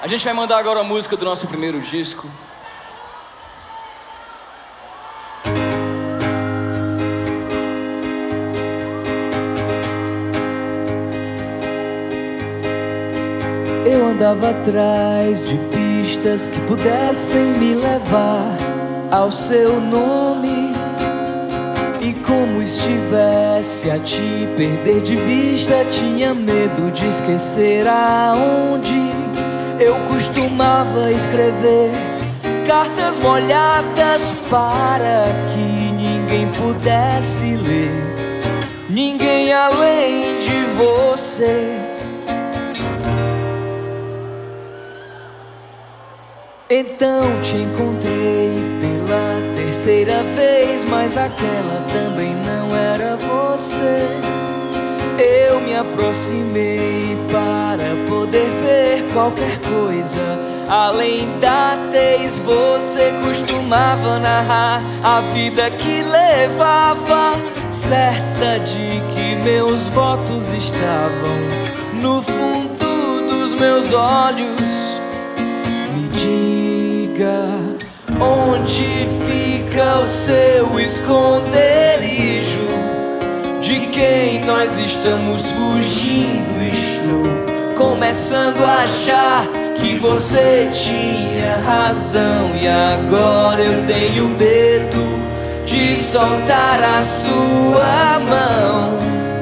A gente vai mandar agora a música do nosso primeiro disco. Eu andava atrás de pistas que pudessem me levar ao seu nome. E como estivesse a te perder de vista, tinha medo de esquecer aonde eu costumava escrever cartas molhadas para que ninguém pudesse ler, ninguém além de você. Então te encontrei pela terceira vez, mas aquela também não era você. Eu me aproximei para poder ver qualquer coisa além da tez. Você costumava narrar a vida que levava, certa de que meus votos estavam no fundo dos meus olhos. Me diga onde fica o seu esconderijo, de quem nós estamos fugindo. Estou começando a achar que você tinha razão, e agora eu tenho medo de soltar a sua mão.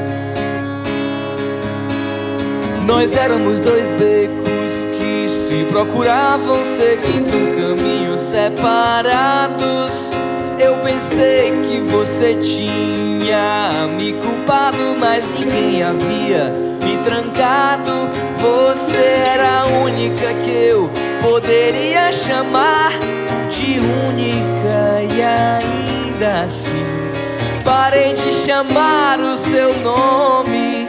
Nós éramos dois becos que se procuravam, seguindo caminhos separados. Eu pensei que você tinha me culpado, mas ninguém havia me trancado. Você era a única que eu poderia chamar de única, e ainda assim parei de chamar o seu nome.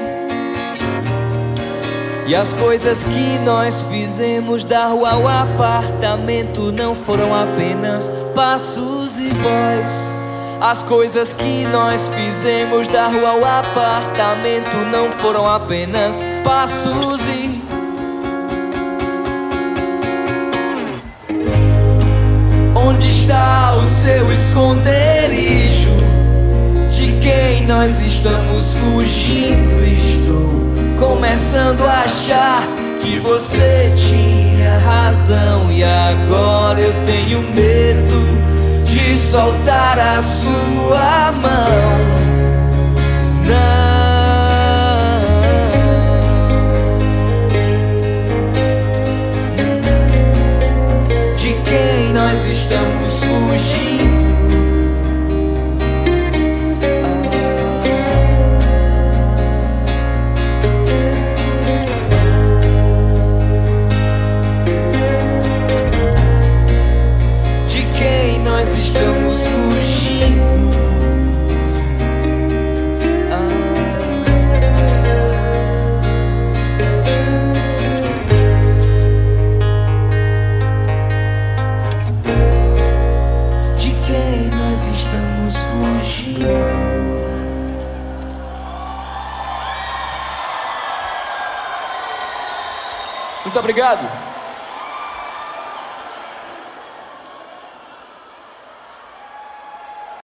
E as coisas que nós fizemos da rua ao apartamento não foram apenas passos e voz. As coisas que nós fizemos da rua ao apartamento não foram apenas passos e... Onde está o seu esconderijo, de quem nós estamos fugindo? Estou começando a achar que você tinha razão, e agora eu tenho medo de soltar a sua mão. Não, de quem nós estamos fugindo. Estamos fugindo. De quem nós estamos fugindo? Muito obrigado.